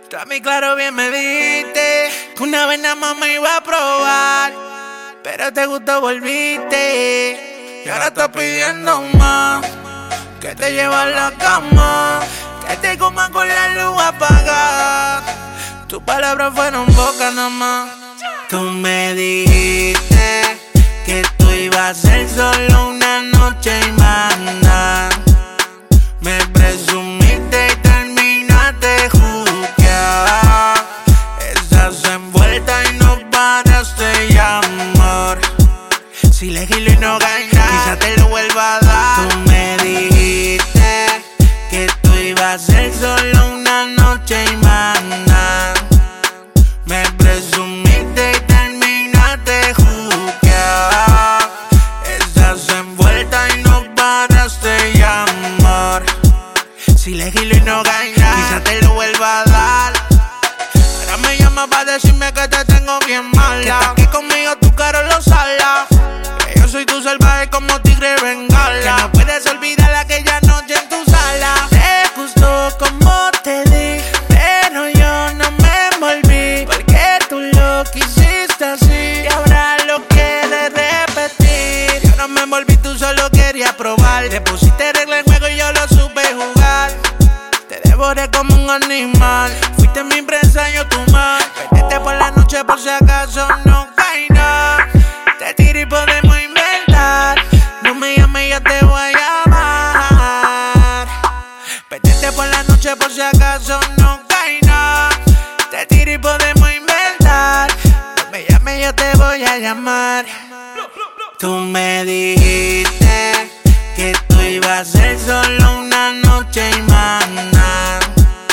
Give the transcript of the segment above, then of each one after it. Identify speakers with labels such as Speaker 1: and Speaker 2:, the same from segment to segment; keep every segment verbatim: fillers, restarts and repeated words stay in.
Speaker 1: Tú a mí claro bien me dijiste que una vez nada más me iba a probar, pero te gustó, volviste. Y ahora estás pidiendo más, que te lleva a la cama, que te coma con la luz apagada. Tus palabras fueron boca nada más. Tú me dijiste que tú ibas a ser solo una noche y más nada. Me presumiste y terminaste juqueada. Estás envuelta y no paraste de amor. Si le gilo y no gana, quizá te lo vuelva a dar. Tú me dijiste que tú ibas a ser solo una noche y más nada. Me presumiste y terminaste juqueada. Estás envuelta y no paraste de amor. Si le gilo y no gana, quizá te lo vuelva a dar. Ahora me llama para decirme que te tengo bien mala, que estás aquí conmigo, tu cara lo sala. Que yo soy tu salvaje como tigre bengala, que no puedes olvidar aquella noche en tu sala. Te gustó como te di, pero yo no me envolví, porque tú lo quisiste así y ahora lo quieres repetir. Yo no me envolví, tú solo querías probar. Te pusiste regla en juego y yo lo supe jugar. Te devoré como un animal, fuiste mi presa, yo tu mal. Vete por la noche por si acaso no cae nada. Te tiré y podemos inventar. No me llames, yo te voy a llamar. Vete por la noche por si acaso no cae nada. Te tiré y podemos inventar. No me llames, yo te voy a llamar. Tú me dijiste que tú ibas a ser solo una noche y más nada.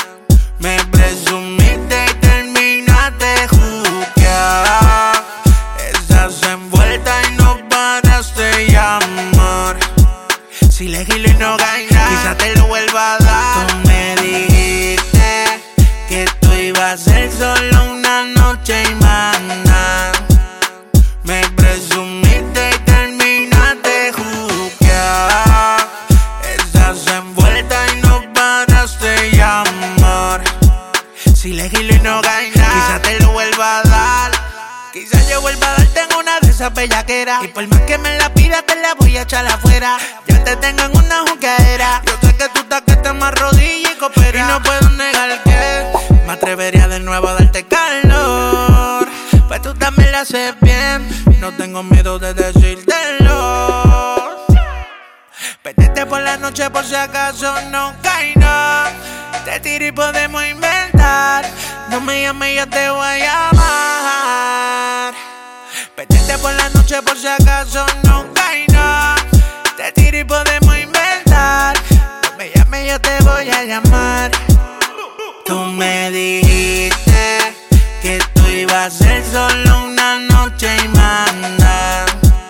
Speaker 1: Me presumiste y terminaste juqueada. Estás envuelta y no paraste de amor. Si le gilo y no gana, quizá te lo vuelva a dar. Tú me dijiste que tú ibas a ser solo una noche y más nada. Me presumiste y terminaste juqueada. Estás envuelta y no paraste de amor. Si le gilo y no gana, quizá te lo vuelva a dar. Quizá yo vuelva a darte en una de esas bellaqueras, y por más que me la pidas te la voy a echar afuera. Yo te tengo en una juqueadera. Yo sé que tú estás que te más rodilla y coopera, y no puedo negar que me atrevería de nuevo a darte calor. Pues tú también la haces bien, no tengo miedo de decírtelo. Vete por la noche por si acaso no cae nada. Te tiro y podemos inventar. No me llames, yo te voy a llamar. Vete por la noche por si acaso no cae nada. Te tiro y podemos inventar. No me llames, yo te voy a llamar. Tú me dijiste que tú ibas a ser solo una noche y más nada.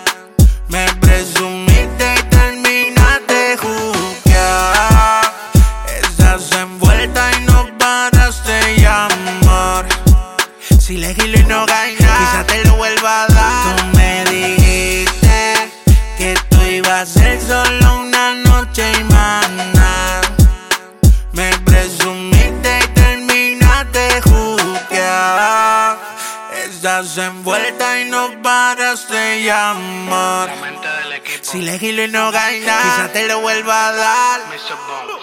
Speaker 1: Me presumiste y terminaste juqueada. Estás envuelta y no paraste de amor. Si le gilo y no gana, quizá te lo vuelva a dar. Tú me dijiste que tú ibas a ser solo una noche y más nada. Me presumiste y terminaste juqueada. Estás envuelta y no paraste de amor. Si le gilo y no gana, quizá te lo vuelva a dar.